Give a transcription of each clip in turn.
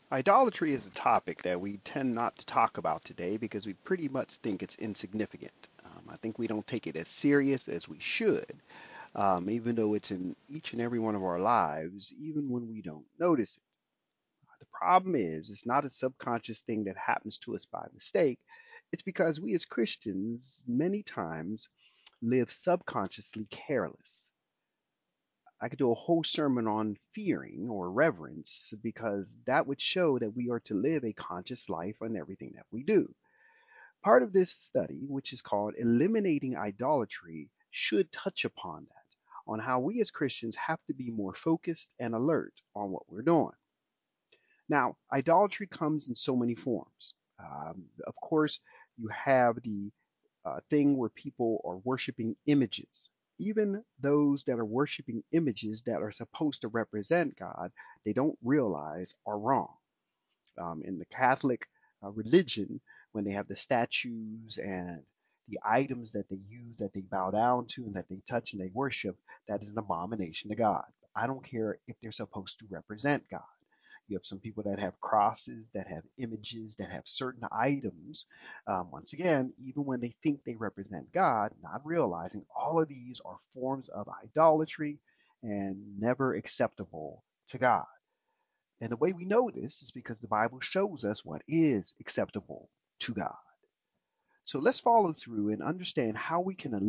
Idolatry is a topic that we tend not to talk about today because we pretty much think it's insignificant. I think we don't take it as serious as we should, even though it's in each and every one of our lives, even when we don't notice it. The problem is, it's not a subconscious thing that happens to us by mistake. It's because we as Christians many times live subconsciously careless. I could do a whole sermon on fearing or reverence because that would show that we are to live a conscious life on everything that we do. Part of this study, which is called Eliminating Idolatry, should touch upon that, on how we as Christians have to be more focused and alert on what we're doing. Now, idolatry comes in so many forms. Of course, you have the thing where people are worshiping images. Even those that are worshiping images that are supposed to represent God, they don't realize are wrong. In the Catholic religion, when they have the statues and the items that they use, that they bow down to, and that they touch and they worship, that is an abomination to God. I don't care if they're supposed to represent God. You have some people that have crosses, that have images, that have certain items. Once again, even when they think they represent God, not realizing all of these are forms of idolatry and never acceptable to God. And the way we know this is because the Bible shows us what is acceptable to God. So let's follow through and understand how we can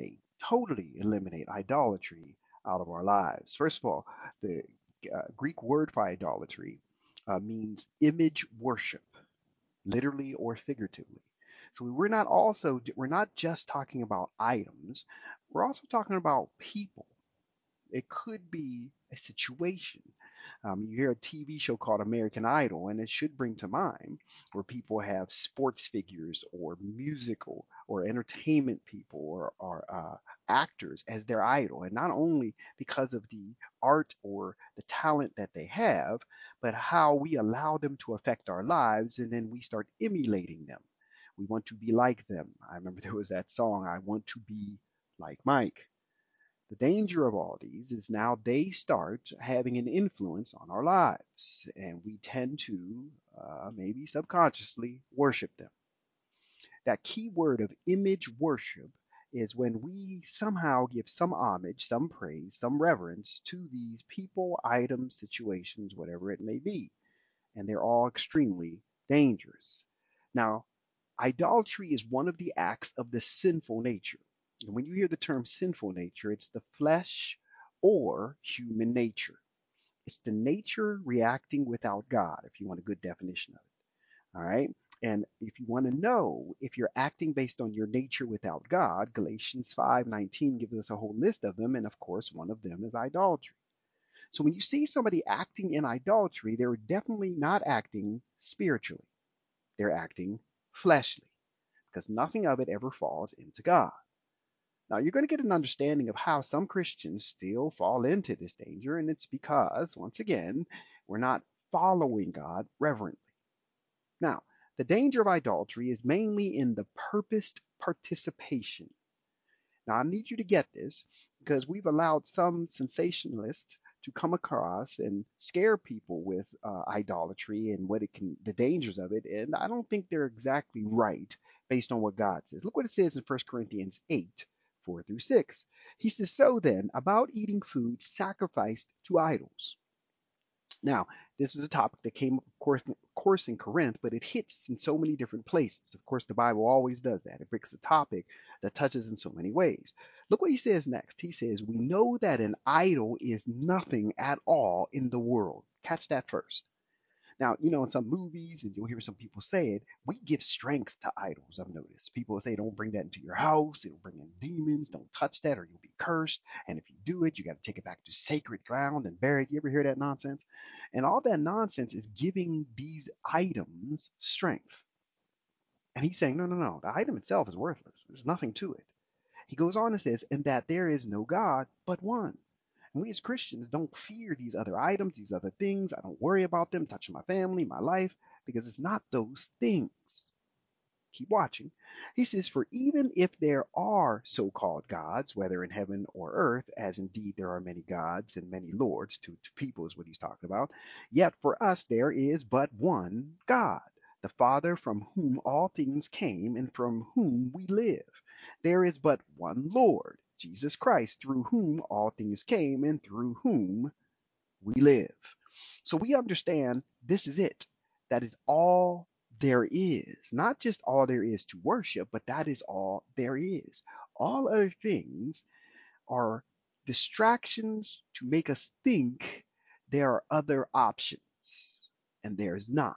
totally eliminate idolatry out of our lives. First of all, the Greek word for idolatry means image worship, literally or figuratively. So we're not just talking about items, we're also talking about people. It could be a situation. You hear a TV show called American Idol, and it should bring to mind where people have sports figures or musical or entertainment people or actors as their idol. And not only because of the art or the talent that they have, but how we allow them to affect our lives, and then we start emulating them. We want to be like them. I remember there was that song, I Want to Be Like Mike. The danger of all these is now they start having an influence on our lives, and we tend to maybe subconsciously worship them. That key word of image worship is when we somehow give some homage, some praise, some reverence to these people, items, situations, whatever it may be. And they're all extremely dangerous. Now, idolatry is one of the acts of the sinful nature. And when you hear the term sinful nature, it's the flesh or human nature. It's the nature reacting without God, if you want a good definition of it. All right. And if you want to know if you're acting based on your nature without God, Galatians 5:19 gives us a whole list of them. And of course, one of them is idolatry. So when you see somebody acting in idolatry, they're definitely not acting spiritually. They're acting fleshly because nothing of it ever falls into God. Now, you're going to get an understanding of how some Christians still fall into this danger, and it's because, once again, we're not following God reverently. Now, the danger of idolatry is mainly in the purposed participation. Now, I need you to get this because we've allowed some sensationalists to come across and scare people with idolatry and the dangers of it. And I don't think they're exactly right based on what God says. Look what it says in 1 Corinthians 8, 4 through 6. He says, so then, about eating food sacrificed to idols. Now, this is a topic that came, of course, in Corinth, but it hits in so many different places. Of course, the Bible always does that. It picks a topic that touches in so many ways. Look what he says next. He says, we know that an idol is nothing at all in the world. Catch that first. Now, in some movies, and you'll hear some people say it, we give strength to idols. I've noticed. People will say, don't bring that into your house. It'll bring in demons. Don't touch that or you'll be cursed. And if you do it, you got to take it back to sacred ground and bury it. You ever hear that nonsense? And all that nonsense is giving these items strength. And he's saying, no, no, no. The item itself is worthless. There's nothing to it. He goes on and says, and that there is no God but one. And we as Christians don't fear these other items, these other things. I don't worry about them touching my family, my life, because it's not those things. Keep watching. He says, for even if there are so-called gods, whether in heaven or earth, as indeed there are many gods and many lords to people is what he's talking about, yet for us there is but one God, the Father, from whom all things came and from whom we live. There is but one Lord, Jesus Christ, through whom all things came and through whom we live. So we understand this is it. That is all there is. Not just all there is to worship, but that is all there is. All other things are distractions to make us think there are other options, and there's not.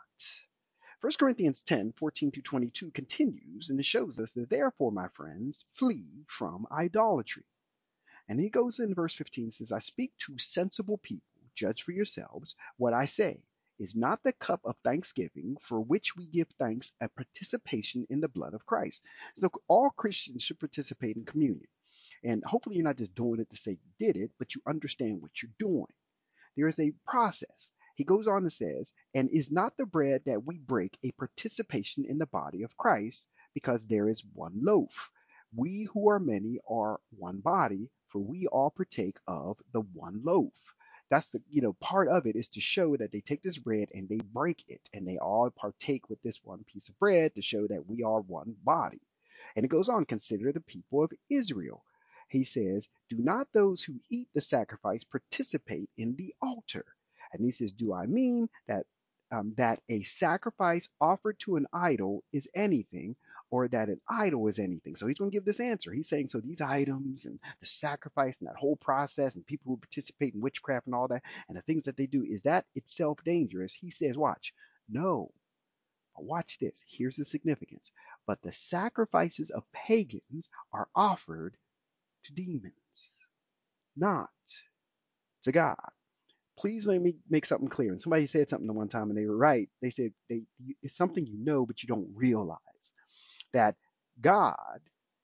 1 Corinthians 10:14-22 continues, and it shows us that therefore, my friends, flee from idolatry. And he goes in verse 15, says, I speak to sensible people, judge for yourselves. What I say is not the cup of thanksgiving for which we give thanks a participation in the blood of Christ. So all Christians should participate in communion. And hopefully you're not just doing it to say you did it, but you understand what you're doing. There is a process. He goes on and says, and is not the bread that we break a participation in the body of Christ, because there is one loaf? We who are many are one body, for we all partake of the one loaf. That's the, part of it is to show that they take this bread and they break it, and they all partake with this one piece of bread to show that we are one body. And it goes on, consider the people of Israel. He says, do not those who eat the sacrifice participate in the altar? And he says, do I mean that a sacrifice offered to an idol is anything, or that an idol is anything? So he's going to give this answer. He's saying, so these items and the sacrifice and that whole process and people who participate in witchcraft and all that and the things that they do, is that itself dangerous? He says, watch, no. Watch this. Here's the significance. But the sacrifices of pagans are offered to demons, not to God. Please let me make something clear. And somebody said something the one time, and they were right. They said it's something you know, but you don't realize that God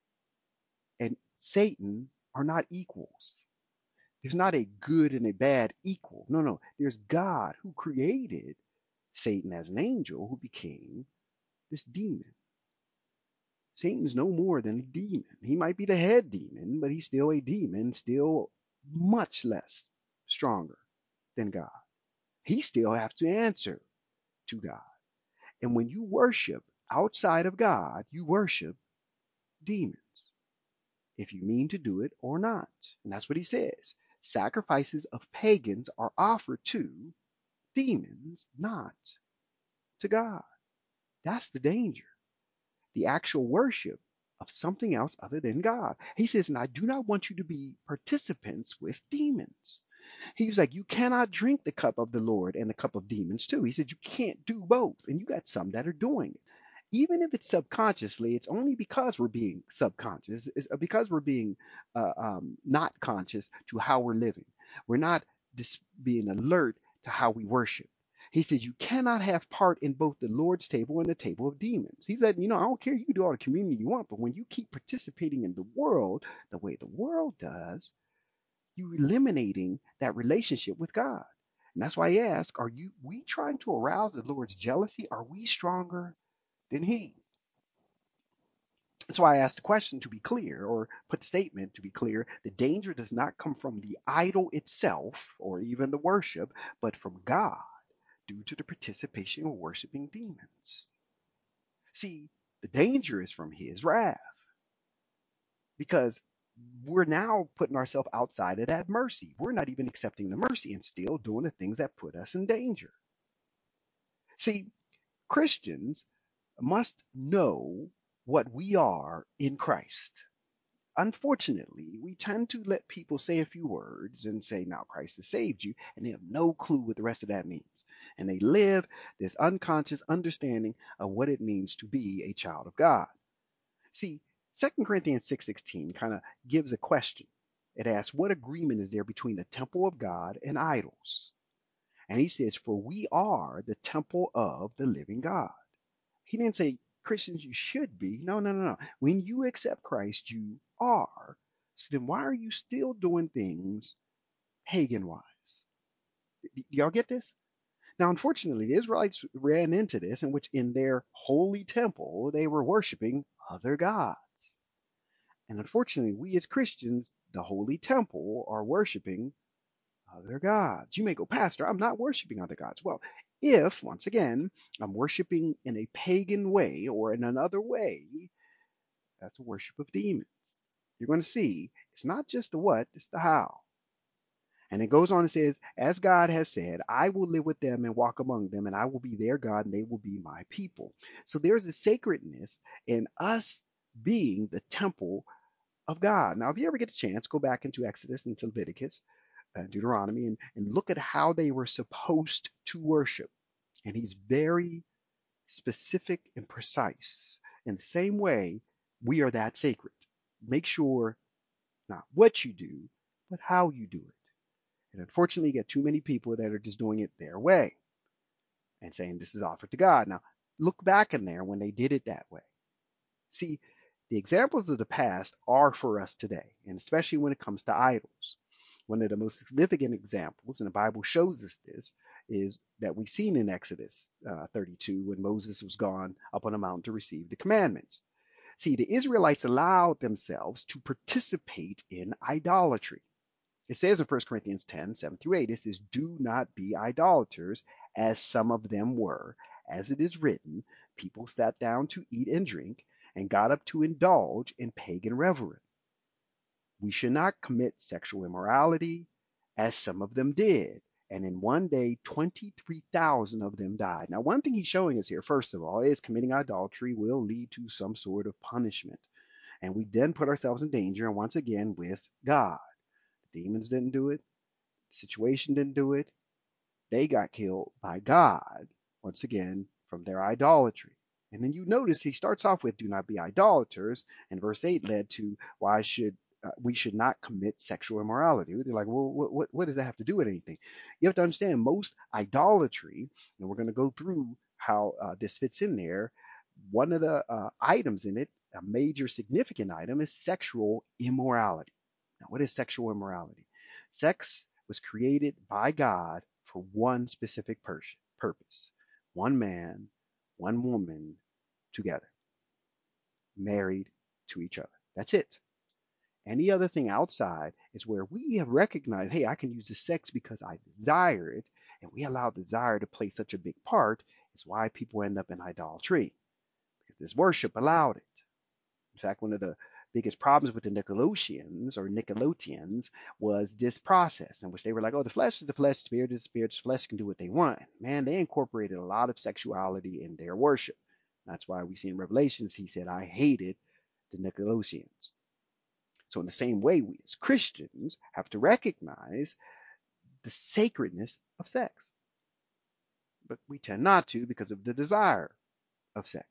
and Satan are not equals. There's not a good and a bad equal. No, no. There's God who created Satan as an angel who became this demon. Satan's no more than a demon. He might be the head demon, but he's still a demon, still much less stronger than God. He still has to answer to God. And when you worship outside of God, you worship demons, if you mean to do it or not. And that's what he says. Sacrifices of pagans are offered to demons, not to God. That's the danger. The actual worship of something else other than God. He says, and I do not want you to be participants with demons. He was like, you cannot drink the cup of the Lord and the cup of demons too. He said, you can't do both. And you got some that are doing it. Even if it's subconsciously, it's only because we're being subconscious, it's because we're being not conscious to how we're living. We're not being alert to how we worship. He says, you cannot have part in both the Lord's table and the table of demons. He said, I don't care. You can do all the communion you want, but when you keep participating in the world the way the world does, you're eliminating that relationship with God. And that's why I ask, are we trying to arouse the Lord's jealousy? Are we stronger than he? That's why I asked the question to be clear, or put the statement to be clear. The danger does not come from the idol itself or even the worship, but from God due to the participation of worshiping demons. See, the danger is from his wrath because we're now putting ourselves outside of that mercy. We're not even accepting the mercy and still doing the things that put us in danger. See, Christians must know what we are in Christ. Unfortunately, we tend to let people say a few words and say, now Christ has saved you, and they have no clue what the rest of that means. And they live this unconscious understanding of what it means to be a child of God. See, 2 Corinthians 6:16 kind of gives a question. It asks, what agreement is there between the temple of God and idols? And he says, for we are the temple of the living God. He didn't say, Christians, you should be. No, no, no, no. When you accept Christ, you are. So then why are you still doing things pagan wise? Do y'all get this? Now, unfortunately, the Israelites ran into this, in which in their holy temple they were worshiping other gods. And unfortunately, we as Christians, the holy temple, are worshiping other gods. You may go, Pastor, I'm not worshiping other gods. Well, if, once again, I'm worshiping in a pagan way or in another way, that's a worship of demons. You're going to see it's not just the what, it's the how. And it goes on and says, as God has said, I will live with them and walk among them, and I will be their God, and they will be my people. So there's a sacredness in us being the temple of God. Now, if you ever get a chance, go back into Exodus and Leviticus, Deuteronomy, and look at how they were supposed to worship. And he's very specific and precise. In the same way, we are that sacred. Make sure not what you do, but how you do it. And unfortunately, you get too many people that are just doing it their way and saying this is offered to God. Now, look back in there when they did it that way. See, the examples of the past are for us today, and especially when it comes to idols. One of the most significant examples, and the Bible shows us this, is that we've seen in Exodus 32 when Moses was gone up on a mountain to receive the commandments. See, the Israelites allowed themselves to participate in idolatry. It says in 1 Corinthians 10, 7 through 8, it says, do not be idolaters, as some of them were. As it is written, people sat down to eat and drink, and got up to indulge in pagan revelry. We should not commit sexual immorality, as some of them did. And in one day, 23,000 of them died. Now, one thing he's showing us here, first of all, is committing idolatry will lead to some sort of punishment. And we then put ourselves in danger, and once again, with God. The demons didn't do it. The situation didn't do it. They got killed by God, once again, from their idolatry. And then you notice he starts off with, do not be idolaters, and verse 8 led to, why should we should not commit sexual immorality. They're like, well, what does that have to do with anything? You have to understand most idolatry, and we're going to go through how this fits in there. One of the items in it, a major significant item, is sexual immorality. Now, what is sexual immorality? Sex was created by God for one specific purpose. One man, one woman together, married to each other. That's it. Any other thing outside is where we have recognized, hey, I can use the sex because I desire it, and we allow desire to play such a big part. It's why people end up in idolatry, because this worship allowed it. In fact, one of the biggest problems with the Nicolaitans was this process in which they were like, oh, the flesh is the flesh, spirit is the spirit, flesh can do what they want. Man, they incorporated a lot of sexuality in their worship. That's why we see in Revelations, he said, I hated the Nicolaitans. So in the same way, we as Christians have to recognize the sacredness of sex. But we tend not to because of the desire of sex.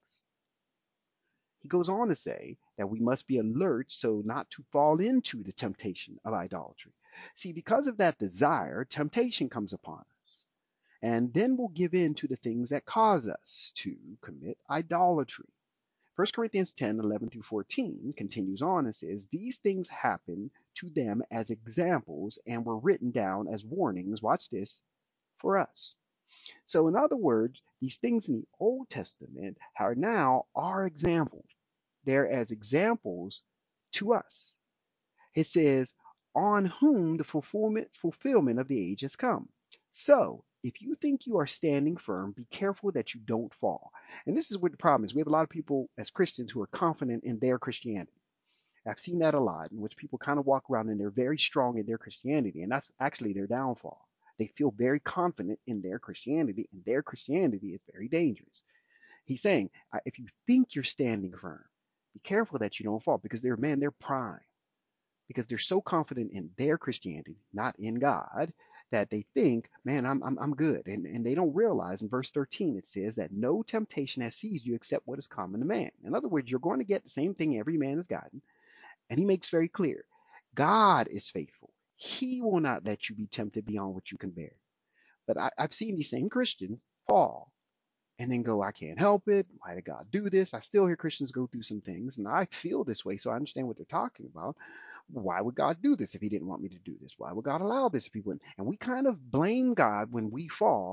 He goes on to say that we must be alert so not to fall into the temptation of idolatry. See, because of that desire, temptation comes upon us. And then we'll give in to the things that cause us to commit idolatry. 1 Corinthians 10, 11 through 14 continues on and says, these things happen to them as examples and were written down as warnings, watch this, for us. So in other words, these things in the Old Testament are now our examples. They're as examples to us. It says, on whom the fulfillment of the age has come. So, if you think you are standing firm, be careful that you don't fall. And this is what the problem is. We have a lot of people as Christians who are confident in their Christianity. I've seen that a lot, in which people kind of walk around and they're very strong in their Christianity, and that's actually their downfall. They feel very confident in their Christianity, and their Christianity is very dangerous. He's saying, if you think you're standing firm, be careful that you don't fall, because they're prime, because they're so confident in their Christianity, not in God, that they think, man, I'm good. And they don't realize in verse 13 it says that no temptation has seized you except what is common to man. In other words, you're going to get the same thing every man has gotten. And he makes very clear, God is faithful. He will not let you be tempted beyond what you can bear. But I've seen these same Christians fall and then go, I can't help it. Why did God do this? I still hear Christians go through some things, and I feel this way, so I understand what they're talking about. Why would God do this if he didn't want me to do this? Why would God allow this if he wouldn't? And we kind of blame God when we fall,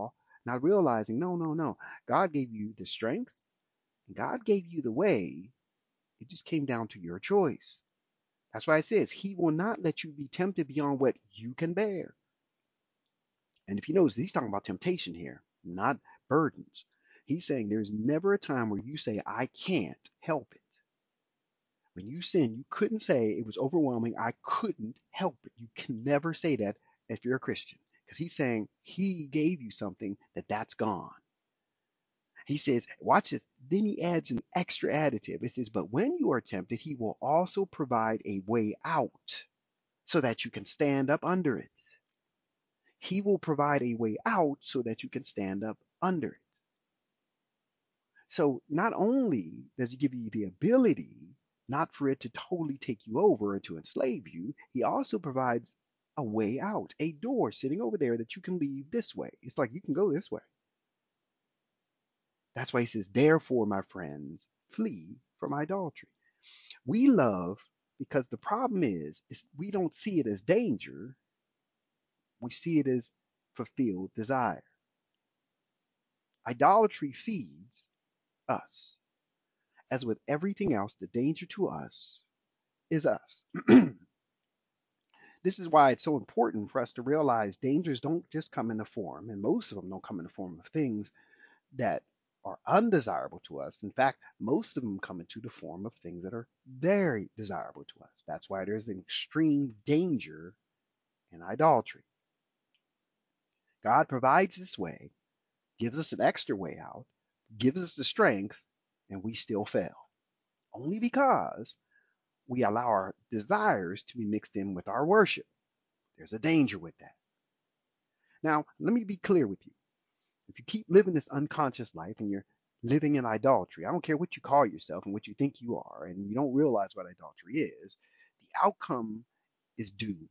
Not realizing, no, no, no. God gave you the strength, God gave you the way. It just came down to your choice. That's why it says, He will not let you be tempted beyond what you can bear. And if you notice, he's talking about temptation here, not burdens. He's saying there's never a time where you say, I can't help it. When you sin, you couldn't say it was overwhelming. I couldn't help it. You can never say that if you're a Christian, because he's saying he gave you something that's gone. He says, watch this. Then he adds an extra additive. It says, but when you are tempted, he will also provide a way out so that you can stand up under it. He will provide a way out so that you can stand up under it. So not only does he give you the ability not for it to totally take you over and to enslave you, he also provides a way out, a door sitting over there that you can leave this way. It's like you can go this way. That's why he says, therefore, my friends, flee from idolatry. We love because the problem is we don't see it as danger, we see it as fulfilled desire. Idolatry feeds us. As with everything else, the danger to us is us. This is why it's so important for us to realize dangers don't just come in the form, and most of them don't come in the form of things that are undesirable to us. In fact, most of them come into the form of things that are very desirable to us. That's why there's an extreme danger in idolatry. God provides this way, gives us an extra way out, gives us the strength, and we still fail. Only because we allow our desires to be mixed in with our worship. There's a danger with that. Now, let me be clear with you. If you keep living this unconscious life and you're living in idolatry, I don't care what you call yourself and what you think you are, and you don't realize what idolatry is, the outcome is doomed.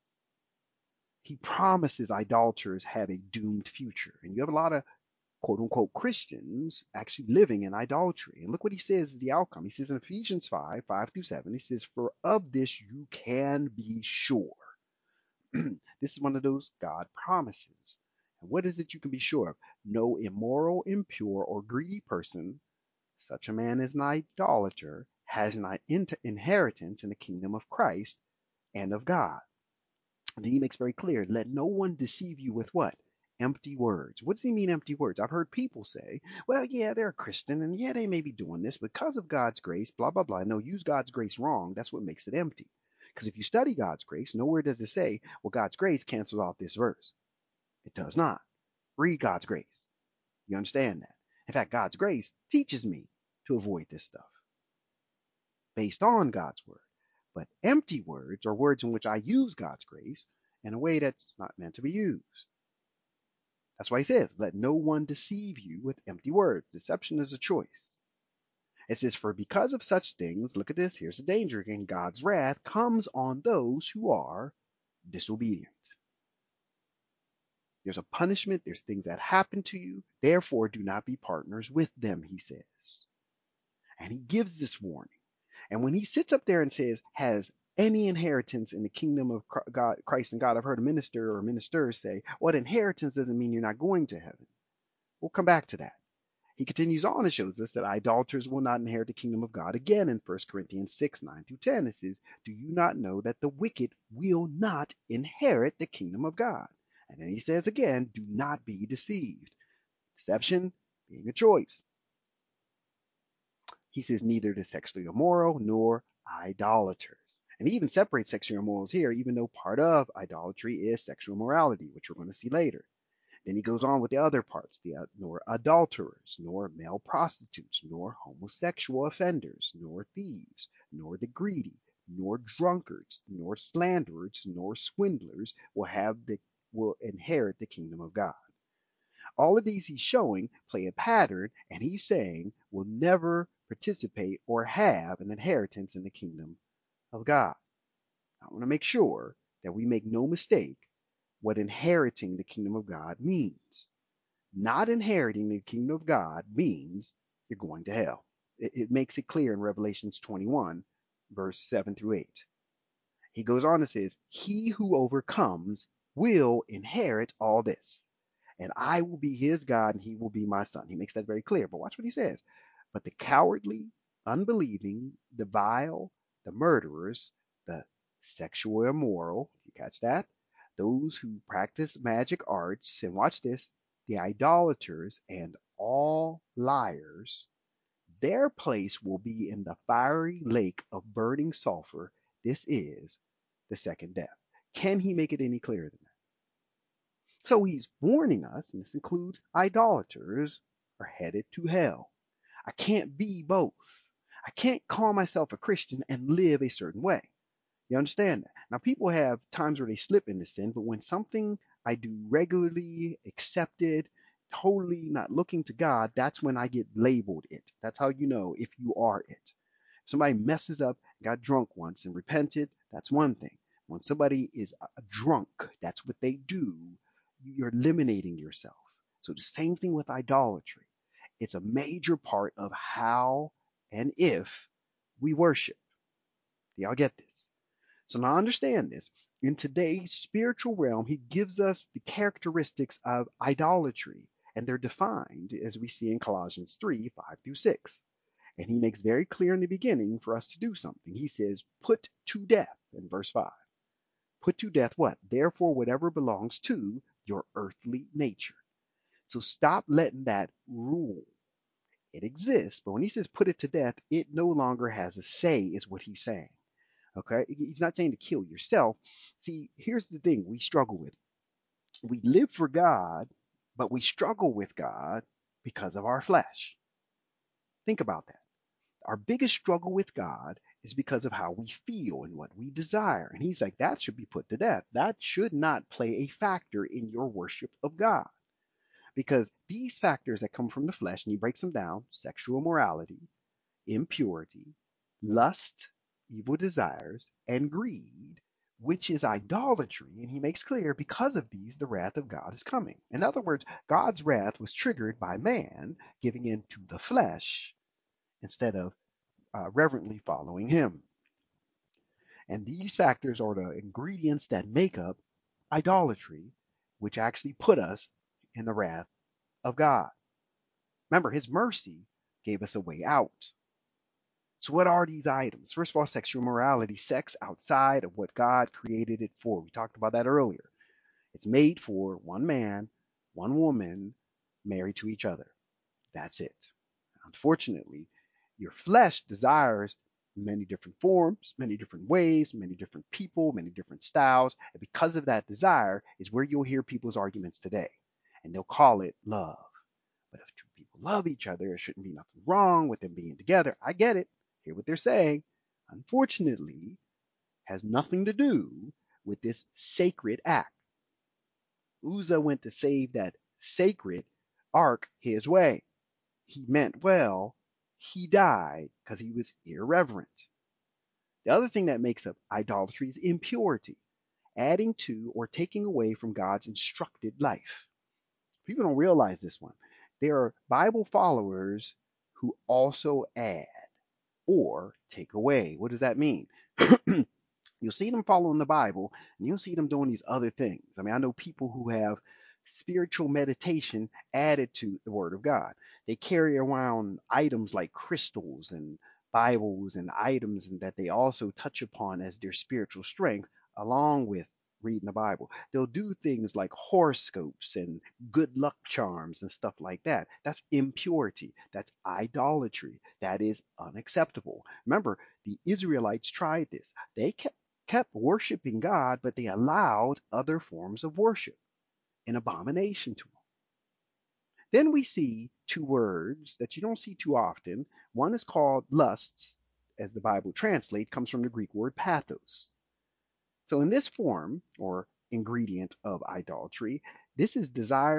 He promises idolaters have a doomed future. And you have a lot of quote unquote Christians actually living in idolatry. And look what he says is the outcome. He says in Ephesians 5, 5 through 7, he says, for of this you can be sure. This is one of those God promises. And what is it you can be sure of? No immoral, impure, or greedy person, such a man as an idolater, has an inheritance in the kingdom of Christ and of God. And then he makes very clear, let no one deceive you with what? Empty words. What does he mean, empty words? I've heard people say, well, yeah, they're a Christian, and yeah, they may be doing this because of God's grace, blah, blah, blah. No, use God's grace wrong. That's what makes it empty. Because if you study God's grace, nowhere does it say, well, God's grace cancels out this verse. It does not. Read God's grace. You understand that? In fact, God's grace teaches me to avoid this stuff based on God's word. But empty words are words in which I use God's grace in a way that's not meant to be used. That's why he says, let no one deceive you with empty words. Deception is a choice. It says, for because of such things, look at this, here's the danger again, God's wrath comes on those who are disobedient. There's a punishment, there's things that happen to you, therefore do not be partners with them, he says. And he gives this warning. And when he sits up there and says, has any inheritance in the kingdom of God, Christ and God, I've heard a minister or ministers say, well, inheritance doesn't mean you're not going to heaven. We'll come back to that. He continues on and shows us that idolaters will not inherit the kingdom of God. Again, in 1 Corinthians 6, 9 through 10, it says, do you not know that the wicked will not inherit the kingdom of God? And then he says again, do not be deceived. Deception being a choice. He says neither the sexually immoral nor idolaters. And he even separates sexual immorals here, even though part of idolatry is sexual immorality, which we're going to see later. Then he goes on with the other parts, nor adulterers, nor male prostitutes, nor homosexual offenders, nor thieves, nor the greedy, nor drunkards, nor slanderers, nor swindlers will inherit the kingdom of God. All of these he's showing play a pattern, and he's saying will never participate or have an inheritance in the kingdom of God. I want to make sure that we make no mistake what inheriting the kingdom of God means. Not inheriting the kingdom of God means you're going to hell. It makes it clear in Revelations 21, verse 7 through 8. He goes on and says, he who overcomes will inherit all this, and I will be his God and he will be my son. He makes that very clear. But watch what he says. But the cowardly, unbelieving, the vile, the murderers, the sexual immoral, you catch that? Those who practice magic arts, and watch this, the idolaters and all liars, their place will be in the fiery lake of burning sulfur. This is the second death. Can he make it any clearer than that? So he's warning us, and this includes idolaters, are headed to hell. I can't be both. I can't call myself a Christian and live a certain way. You understand that? Now, people have times where they slip into sin, but when something I do regularly, accepted, totally not looking to God, that's when I get labeled it. That's how you know if you are it. If somebody messes up, got drunk once and repented, that's one thing. When somebody is a drunk, that's what they do, you're eliminating yourself. So the same thing with idolatry. It's a major part of how and if we worship. Do y'all get this? So now understand this. In today's spiritual realm, he gives us the characteristics of idolatry, and they're defined as we see in Colossians 3, 5 through 6. And he makes very clear in the beginning for us to do something. He says, put to death in verse 5. Put to death what? Therefore, whatever belongs to your earthly nature. So stop letting that rule. It exists, but when he says put it to death, it no longer has a say, is what he's saying. Okay? He's not saying to kill yourself. See, here's the thing we struggle with. We live for God, but we struggle with God because of our flesh. Think about that. Our biggest struggle with God is because of how we feel and what we desire. And he's like, that should be put to death. That should not play a factor in your worship of God. Because these factors that come from the flesh, and he breaks them down, sexual morality, impurity, lust, evil desires, and greed, which is idolatry. And he makes clear because of these, the wrath of God is coming. In other words, God's wrath was triggered by man giving in to the flesh instead of reverently following him. And these factors are the ingredients that make up idolatry, which actually put us in the wrath of God. Remember, his mercy gave us a way out. So, what are these items? First of all, sexual morality, sex outside of what God created it for. We talked about that earlier. It's made for one man, one woman, married to each other. That's it. Unfortunately, your flesh desires many different forms, many different ways, many different people, many different styles. And because of that desire is where you'll hear people's arguments today. And they'll call it love. But if two people love each other, there shouldn't be nothing wrong with them being together. I get it. Hear what they're saying. Unfortunately, has nothing to do with this sacred act. Uzzah went to save that sacred ark his way. He meant well. He died because he was irreverent. The other thing that makes up idolatry is impurity, adding to or taking away from God's instructed life. People don't realize this one. There are Bible followers who also add or take away. What does that mean? You'll see them following the Bible, and you'll see them doing these other things. I mean, I know people who have spiritual meditation added to the Word of God. They carry around items like crystals and Bibles and items and that they also touch upon as their spiritual strength, along with reading the Bible. They'll do things like horoscopes and good luck charms and stuff like that. That's impurity. That's idolatry. That is unacceptable. Remember, the Israelites tried this. They kept worshiping God, but they allowed other forms of worship, an abomination to them. Then we see two words that you don't see too often. One is called lusts, as the Bible translates, comes from the Greek word pathos. So in this form or ingredient of idolatry, this is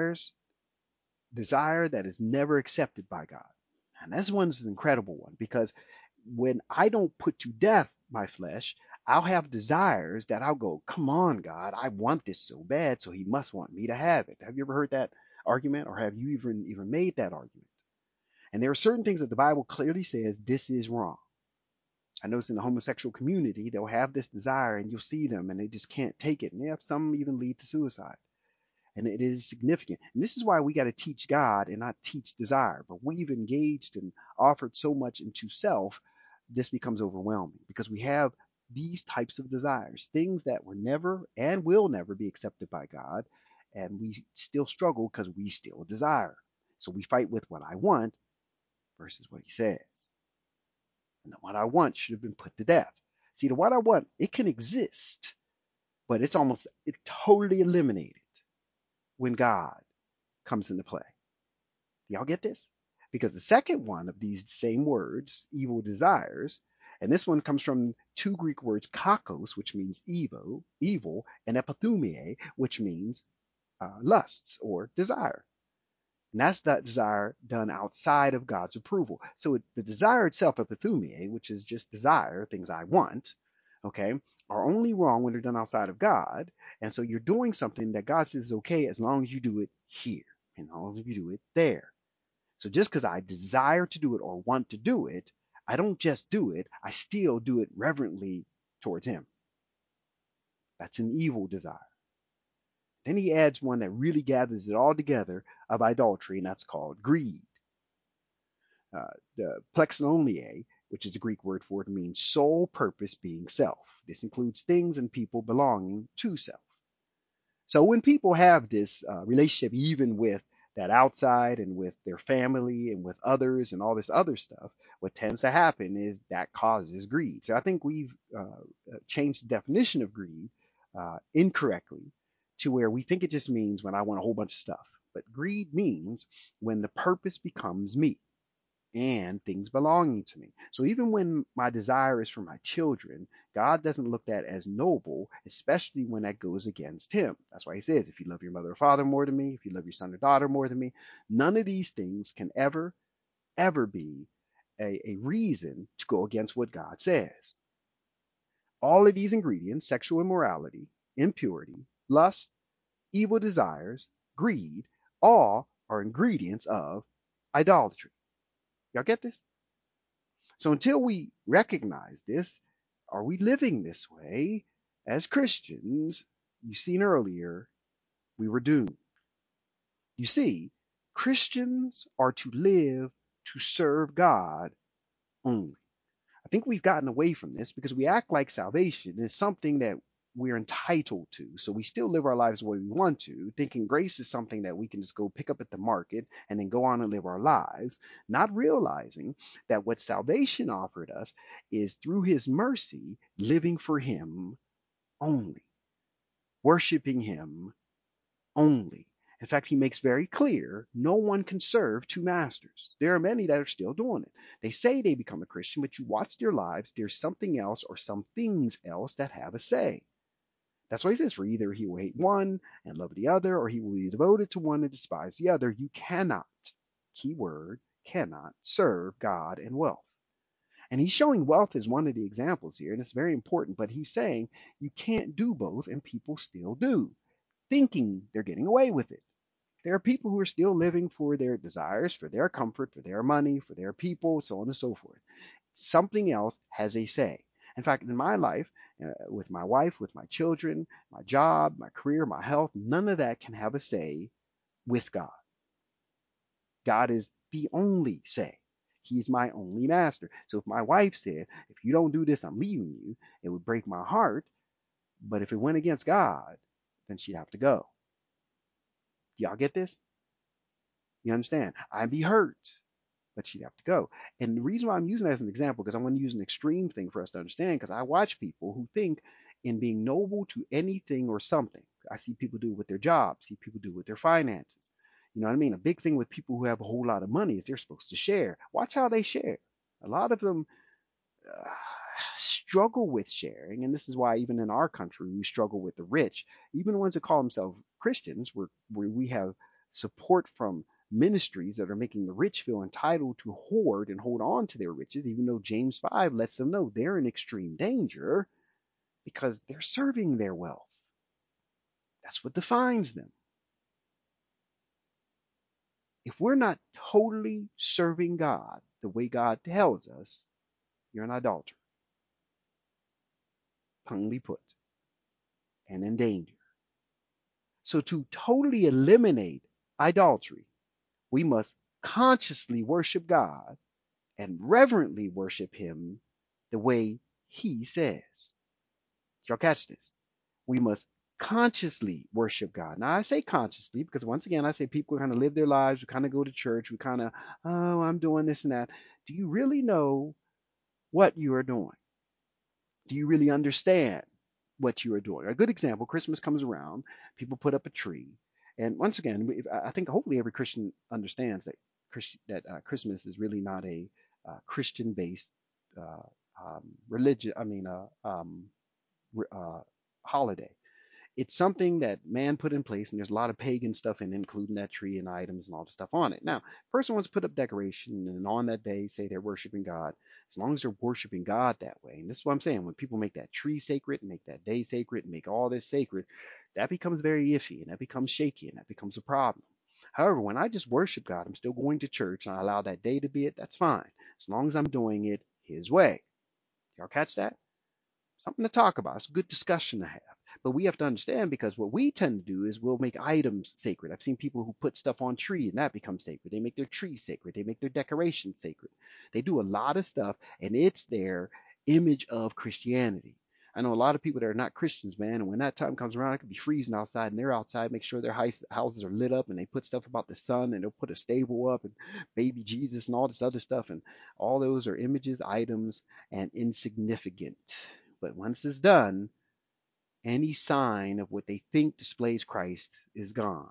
desire that is never accepted by God. And this one's an incredible one because when I don't put to death my flesh, I'll have desires that I'll go, come on, God, I want this so bad, so he must want me to have it. Have you ever heard that argument, or have you even made that argument? And there are certain things that the Bible clearly says this is wrong. I notice in the homosexual community, they'll have this desire and you'll see them and they just can't take it. And they have some even lead to suicide. and it is significant. And this is why we got to teach God and not teach desire. But we've engaged and offered so much into self, this becomes overwhelming because we have these types of desires, things that were never and will never be accepted by God, and we still struggle because we still desire. So we fight with what I want versus what He said. And the what I want should have been put to death. See, the what I want, it can exist, but it's totally eliminated when God comes into play. Y'all get this? Because the second one of these same words, evil desires, and this one comes from two Greek words, kakos, which means evil, and epithumie, which means lusts or desire. And that's that desire done outside of God's approval. So the desire itself, epithumie, which is just desire, things I want, okay, are only wrong when they're done outside of God. And so you're doing something that God says is okay as long as you do it here, and as long as you do it there. So just because I desire to do it or want to do it, I don't just do it, I still do it reverently towards Him. That's an evil desire. Then he adds one that really gathers it all together of idolatry, and that's called greed. The plexonomia, which is the Greek word for it, means sole purpose being self. This includes things and people belonging to self. So when people have this relationship, even with that outside and with their family and with others and all this other stuff, what tends to happen is that causes greed. So I think we've changed the definition of greed incorrectly to where we think it just means when I want a whole bunch of stuff. But greed means when the purpose becomes me and things belonging to me. So even when my desire is for my children, God doesn't look at as noble, especially when that goes against Him. That's why He says, if you love your mother or father more than me, if you love your son or daughter more than me, none of these things can ever be a reason to go against what God says. All of these ingredients, sexual immorality, impurity, lust, evil desires, greed, all are ingredients of idolatry. Y'all get this? So until we recognize this, are we living this way as Christians? You've seen earlier, we were doomed. You see, Christians are to live to serve God only. I think we've gotten away from this because we act like salvation is something that we're entitled to. So we still live our lives the way we want to, thinking grace is something that we can just go pick up at the market and then go on and live our lives, not realizing that what salvation offered us is through His mercy, living for Him only, worshiping Him only. In fact, He makes very clear no one can serve two masters. There are many that are still doing it. They say they become a Christian, but you watch their lives, there's something else or some things else that have a say. That's why He says, for either He will hate one and love the other, or He will be devoted to one and despise the other. You cannot, key word, cannot serve God and wealth. And He's showing wealth as one of the examples here, and it's very important, but He's saying you can't do both, and people still do, thinking they're getting away with it. There are people who are still living for their desires, for their comfort, for their money, for their people, so on and so forth. Something else has a say. In fact, in my life, with my wife, with my children, my job, my career, my health, none of that can have a say with God. God is the only say. He's my only master. So if my wife said, if you don't do this, I'm leaving you, it would break my heart. But if it went against God, then she'd have to go. Y'all get this? You understand? I'd be hurt, but she'd have to go. And the reason why I'm using that as an example, because I want to use an extreme thing for us to understand, because I watch people who think in being noble to anything or something. I see people do it with their jobs, see people do it with their finances. You know what I mean? A big thing with people who have a whole lot of money is they're supposed to share. Watch how they share. A lot of them uh, struggle with sharing, and this is why even in our country we struggle with the rich. Even the ones that call themselves Christians, where we have support from ministries that are making the rich feel entitled to hoard and hold on to their riches, even though James 5 lets them know they're in extreme danger because they're serving their wealth. That's what defines them. If we're not totally serving God the way God tells us, you're an idolater, plainly put, and in danger. So to totally eliminate idolatry, we must consciously worship God and reverently worship him the way he says. Did y'all catch this? We must consciously worship God. Now, I say consciously because once again, I say people kind of live their lives. We kind of go to church. We kind of, oh, I'm doing this and that. Do you really know what you are doing? Do you really understand what you are doing? A good example, Christmas comes around, people put up a tree. And once again, I think hopefully every Christian understands that Christmas is really not a Christian-based uh, religion. Uh, holiday. It's something that man put in place, and there's a lot of pagan stuff in, including that tree and items and all the stuff on it. Now, person wants to put up decoration, and on that day say they're worshiping God. As long as they're worshiping God that way, and this is what I'm saying, when people make that tree sacred, and make that day sacred, and make all this sacred, that becomes very iffy, and that becomes shaky, and that becomes a problem. However, when I just worship God, I'm still going to church, and I allow that day to be it. That's fine, as long as I'm doing it His way. Y'all catch that? Something to talk about. It's a good discussion to have. But we have to understand because what we tend to do is we'll make items sacred. I've seen people who put stuff on trees and that becomes sacred. They make their trees sacred. They make their decorations sacred. They do a lot of stuff and it's their image of Christianity. I know a lot of people that are not Christians, man, and when that time comes around, it could be freezing outside, and they're outside, make sure their houses are lit up, and they put stuff about the sun, and they'll put a stable up, and baby Jesus, and all this other stuff, and all those are images, items, and insignificant. But once it's done, any sign of what they think displays Christ is gone.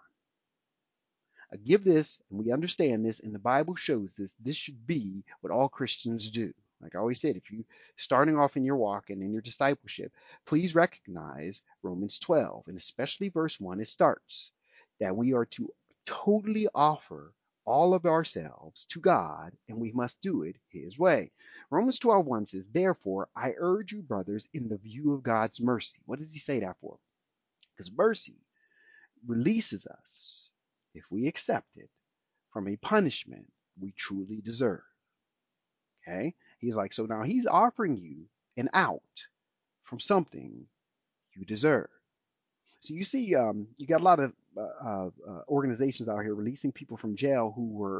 I give this, and we understand this, and the Bible shows this. This should be what all Christians do. Like I always said, if you starting off in your walk and in your discipleship, please recognize Romans 12, and especially verse 1, it starts that we are to totally offer all of ourselves to God, and we must do it His way. Romans 12:1 says, therefore, I urge you, brothers, in the view of God's mercy. What does he say that for? Because mercy releases us, if we accept it, from a punishment we truly deserve. Okay? He's like, so now he's offering you an out from something you deserve. So you see, you got a lot of organizations out here releasing people from jail who were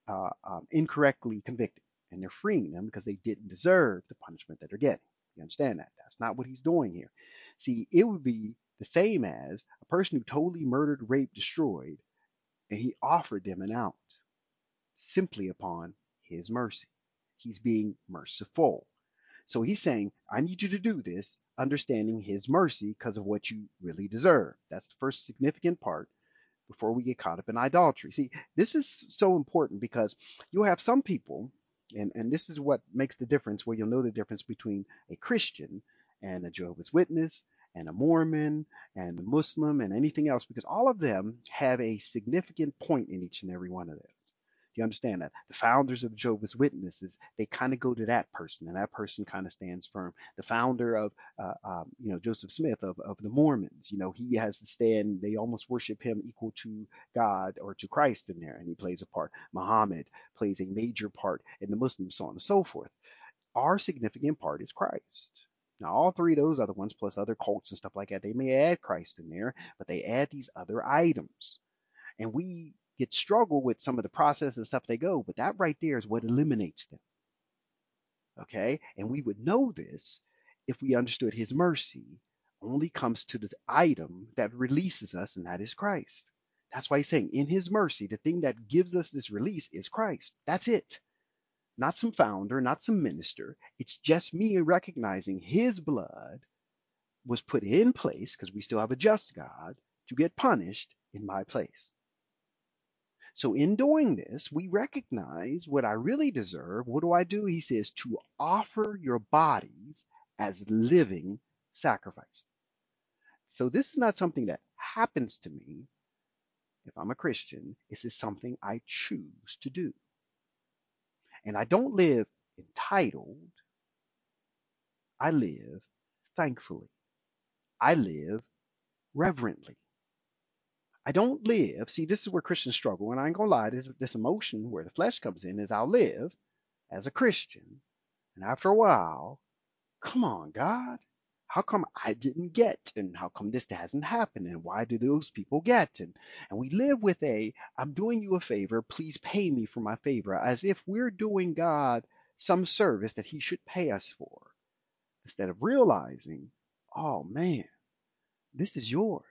incorrectly convicted, and they're freeing them because they didn't deserve the punishment that they're getting. You understand that? That's not what he's doing here. See, it would be the same as a person who totally murdered, raped, destroyed, and he offered them an out simply upon his mercy. He's being merciful. So he's saying, I need you to do this, understanding his mercy because of what you really deserve. That's the first significant part before we get caught up in idolatry. See, this is so important because you'll have some people, and this is what makes the difference, where you'll know the difference between a Christian and a Jehovah's Witness and a Mormon and a Muslim and anything else, because all of them have a significant point in each and every one of those. Do you understand that? The founders of Jehovah's Witnesses, they kind of go to that person, and that person kind of stands firm. The founder of, Joseph Smith of the Mormons, he has to stand. They almost worship him equal to God or to Christ in there, and he plays a part. Muhammad plays a major part in the Muslims, so on and so forth. Our significant part is Christ. Now, all three of those other ones, plus other cults and stuff like that, they may add Christ in there, but they add these other items. And we get struggle with some of the process and stuff they go, but that right there is what eliminates them. Okay? And we would know this if we understood his mercy only comes to the item that releases us, and that is Christ. That's why he's saying in his mercy, the thing that gives us this release is Christ. That's it. Not some founder, not some minister. It's just me recognizing his blood was put in place, because we still have a just God, to get punished in my place. So in doing this, we recognize what I really deserve. What do? He says, to offer your bodies as living sacrifice. So this is not something that happens to me if I'm a Christian. This is something I choose to do. And I don't live entitled. I live thankfully. I live reverently. I don't live. See, this is where Christians struggle. And I ain't gonna lie, this emotion where the flesh comes in is I'll live as a Christian. And after a while, come on, God, How come I didn't get? And how come this hasn't happened? And why do those people get? And we live with I'm doing you a favor, please pay me for my favor, as if we're doing God some service that he should pay us for, instead of realizing, oh man, this is yours.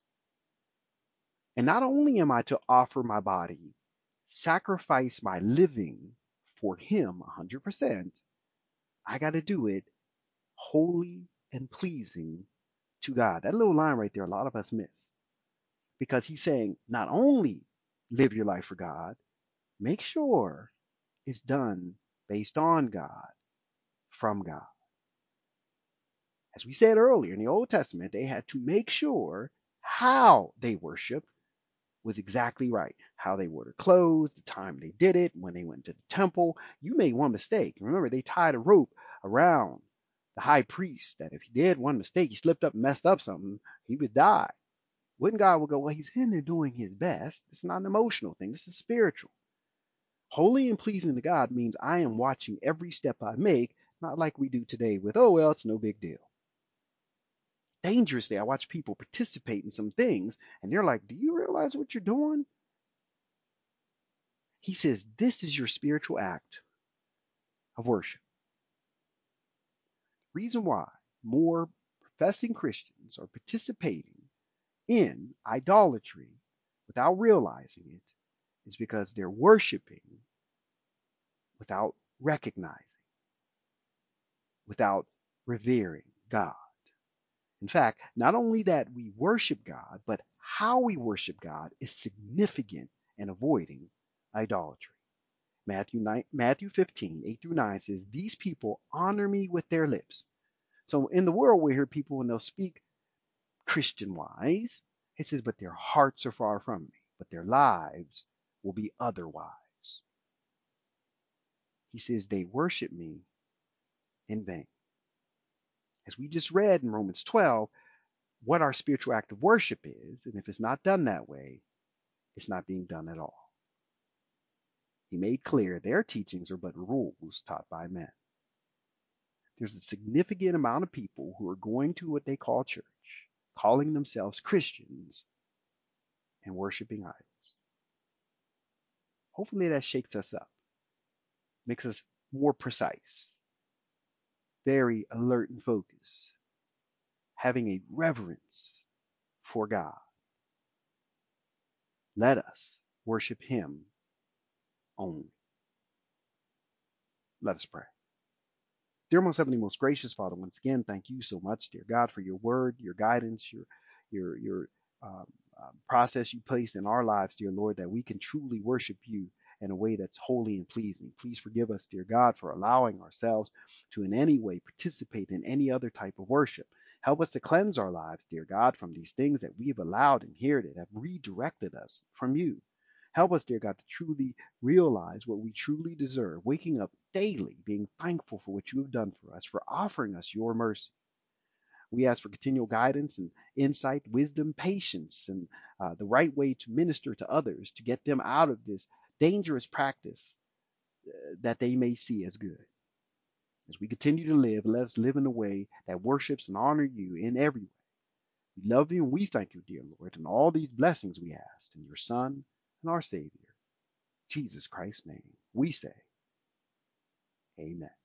And not only am I to offer my body, sacrifice my living for him 100%, I got to do it holy and pleasing to God. That little line right there, a lot of us miss. Because he's saying, not only live your life for God, make sure it's done based on God, from God. As we said earlier in the Old Testament, they had to make sure how they worshiped was exactly right. How they wore their clothes, the time they did it, when they went to the temple. You made one mistake. Remember, they tied a rope around the high priest that if he did one mistake, he slipped up and messed up something, he would die. Wouldn't God would go, well, he's in there doing his best. It's not an emotional thing. This is spiritual. Holy and pleasing to God means I am watching every step I make, not like we do today with, oh, well, it's no big deal. Dangerously, I watch people participate in some things, and they're like, do you realize what you're doing? He says, this is your spiritual act of worship. Reason why more professing Christians are participating in idolatry without realizing it is because they're worshiping without recognizing, without revering God. In fact, not only that we worship God, but how we worship God is significant in avoiding idolatry. Matthew 15, 8 through 9 says, these people honor me with their lips. So in the world, we hear people when they'll speak Christian wise, it says, but their hearts are far from me, but their lives will be otherwise. He says, they worship me in vain. As we just read in Romans 12, what our spiritual act of worship is, and if it's not done that way, it's not being done at all. He made clear their teachings are but rules taught by men. There's a significant amount of people who are going to what they call church, calling themselves Christians, and worshiping idols. Hopefully that shakes us up, makes us more precise, very alert and focused, having a reverence for God. Let us worship him only. Let us pray. Dear most heavenly, most gracious Father, once again, thank you so much, dear God, for your word, your guidance, your um, process you placed in our lives, dear Lord, that we can truly worship you in a way that's holy and pleasing. Please forgive us, dear God, for allowing ourselves to in any way participate in any other type of worship. Help us to cleanse our lives, dear God, from these things that we've allowed and here that have redirected us from you. Help us, dear God, to truly realize what we truly deserve, waking up daily, being thankful for what you have done for us, for offering us your mercy. We ask for continual guidance and insight, wisdom, patience, and the right way to minister to others to get them out of this dangerous practice that they may see as good. As we continue to live, let us live in a way that worships and honors you in every way. We love you and we thank you, dear Lord, and all these blessings we ask in your Son and our Savior, Jesus Christ's name. We say, Amen.